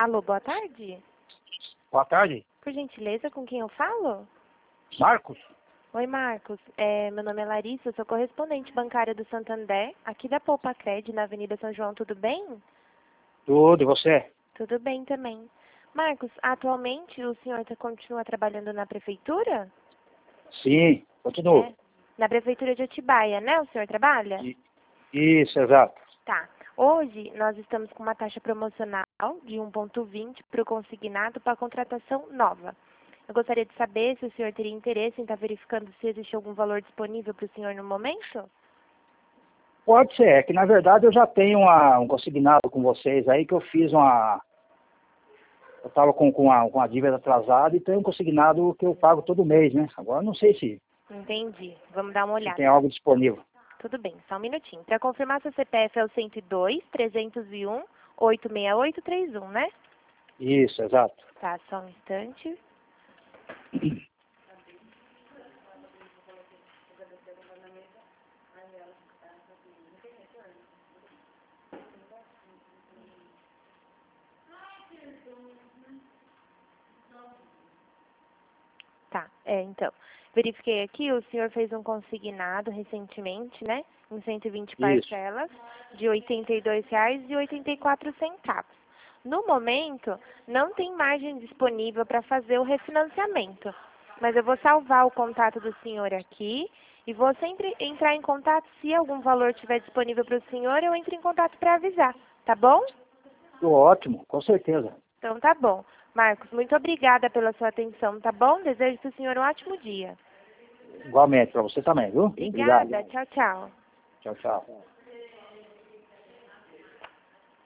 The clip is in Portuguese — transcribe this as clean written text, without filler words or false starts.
Alô, boa tarde. Boa tarde. Por gentileza, com quem eu falo? Marcos? Oi, Marcos. Meu nome é Larissa, eu sou correspondente bancária do Santander, aqui da Poupa Cred, na Avenida São João, tudo bem? Tudo, e você? Tudo bem também. Marcos, atualmente o senhor continua trabalhando na prefeitura? Sim, continuo. Na prefeitura de Atibaia, né? O senhor trabalha? Isso, exato. Tá. Hoje nós estamos com uma taxa promocional de 1,20 para o consignado para contratação nova. Eu gostaria de saber se o senhor teria interesse em estar verificando se existe algum valor disponível para o senhor no momento? Pode ser, é que na verdade eu já tenho um consignado com vocês aí que eu fiz uma... Eu estava com a dívida atrasada e tenho um consignado que eu pago todo mês, né? Agora não sei se Entendi. Vamos dar uma olhada. tem algo disponível. Tudo bem, só um minutinho. Para confirmar, seu CPF é o 102-301-86831, né? Isso, exato. Tá, só um instante. Tá, então. Verifiquei aqui, o senhor fez um consignado recentemente, né? Em 120 parcelas, de R$ 82,84. No momento, não tem margem disponível para fazer o refinanciamento. Mas eu vou salvar o contato do senhor aqui e vou sempre entrar em contato. Se algum valor estiver disponível para o senhor, eu entro em contato para avisar. Tá bom? Ótimo, com certeza. Então tá bom. Marcos, muito obrigada pela sua atenção, tá bom? Desejo para o senhor um ótimo dia. Igualmente, para você também, viu? Obrigada. Obrigado. Tchau, tchau. Tchau, tchau.